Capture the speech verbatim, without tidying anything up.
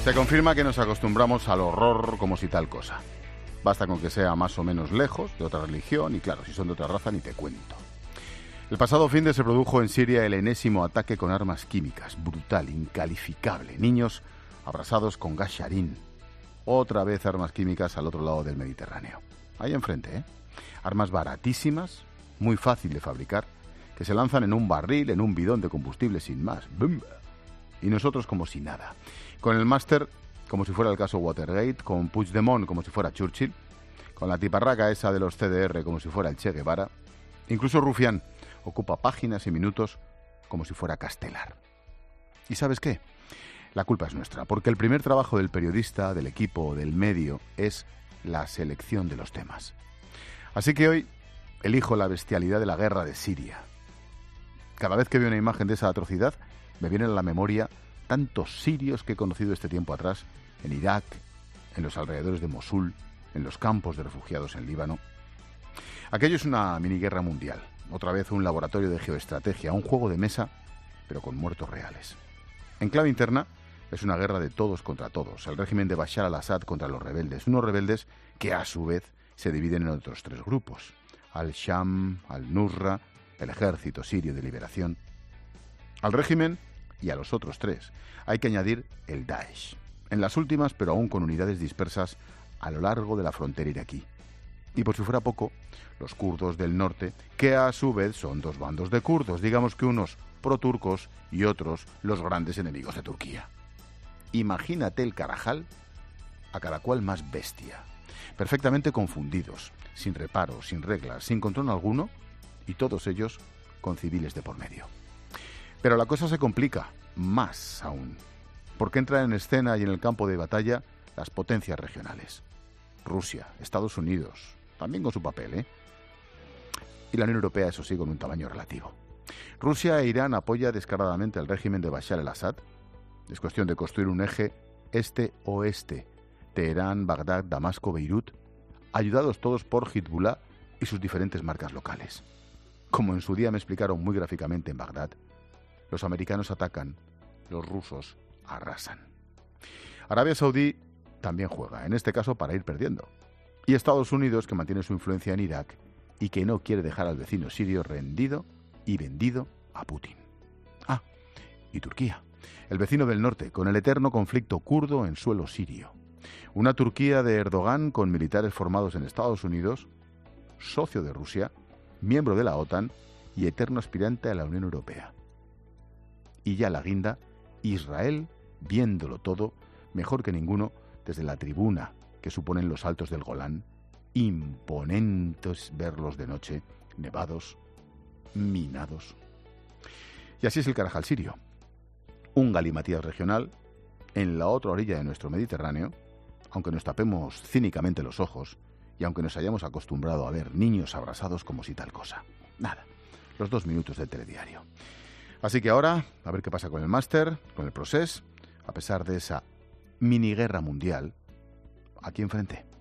Se confirma que nos acostumbramos al horror como si tal cosa. Basta con que sea más o menos lejos de otra religión y claro, si son de otra raza ni te cuento. El pasado fin de se produjo en Siria el enésimo ataque con armas químicas, brutal, incalificable. Niños abrasados con gas sarín. Otra vez armas químicas al otro lado del Mediterráneo. Ahí enfrente, ¿eh? Armas baratísimas, muy fácil de fabricar, que se lanzan en un barril, en un bidón de combustible sin más. ¡Bum! Y nosotros como si nada. Con el máster como si fuera el caso Watergate, con Puigdemont como si fuera Churchill, con la tiparraca esa de los C D R como si fuera el Che Guevara. Incluso Rufián ocupa páginas y minutos como si fuera Castelar. ¿Y sabes qué? La culpa es nuestra, porque el primer trabajo del periodista, del equipo, del medio, es la selección de los temas. Así que hoy elijo la bestialidad de la guerra de Siria. Cada vez que veo una imagen de esa atrocidad, me vienen a la memoria tantos sirios que he conocido este tiempo atrás, en Irak, en los alrededores de Mosul, en los campos de refugiados en Líbano. Aquello es una miniguerra mundial, otra vez un laboratorio de geoestrategia, un juego de mesa, pero con muertos reales. En clave interna, es una guerra de todos contra todos, el régimen de Bashar al-Assad contra los rebeldes, unos rebeldes que a su vez se dividen en otros tres grupos, al-Sham, al-Nusra, el ejército sirio de liberación. Al régimen y a los otros tres hay que añadir el Daesh, en las últimas pero aún con unidades dispersas a lo largo de la frontera iraquí. Y por si fuera poco, los kurdos del norte, que a su vez son dos bandos de kurdos, digamos que unos pro-turcos y otros los grandes enemigos de Turquía. Imagínate el carajal, a cada cual más bestia, perfectamente confundidos, sin reparos, sin reglas, sin control alguno, y todos ellos con civiles de por medio. Pero la cosa se complica, más aún, porque entran en escena y en el campo de batalla las potencias regionales. Rusia, Estados Unidos, también con su papel, ¿eh? Y la Unión Europea, eso sí, con un tamaño relativo. Rusia e Irán apoya descaradamente al régimen de Bashar al-Assad. Es cuestión de construir un eje este-oeste, Teherán, Bagdad, Damasco, Beirut, ayudados todos por Hezbollah y sus diferentes marcas locales. Como en su día me explicaron muy gráficamente en Bagdad, los americanos atacan, los rusos arrasan. Arabia Saudí también juega, en este caso para ir perdiendo. Y Estados Unidos, que mantiene su influencia en Irak y que no quiere dejar al vecino sirio rendido y vendido a Putin. Ah, y Turquía, el vecino del norte, con el eterno conflicto kurdo en suelo sirio. Una Turquía de Erdogan con militares formados en Estados Unidos, socio de Rusia, miembro de la OTAN y eterno aspirante a la Unión Europea. Y ya la guinda, Israel, viéndolo todo, mejor que ninguno, desde la tribuna que suponen los altos del Golán, imponentes verlos de noche, nevados, minados. Y así es el carajal sirio. Un galimatías regional en la otra orilla de nuestro Mediterráneo, aunque nos tapemos cínicamente los ojos y aunque nos hayamos acostumbrado a ver niños abrasados como si tal cosa. Nada, los dos minutos del telediario. Así que ahora, a ver qué pasa con el máster, con el procés, a pesar de esa miniguerra mundial, aquí enfrente.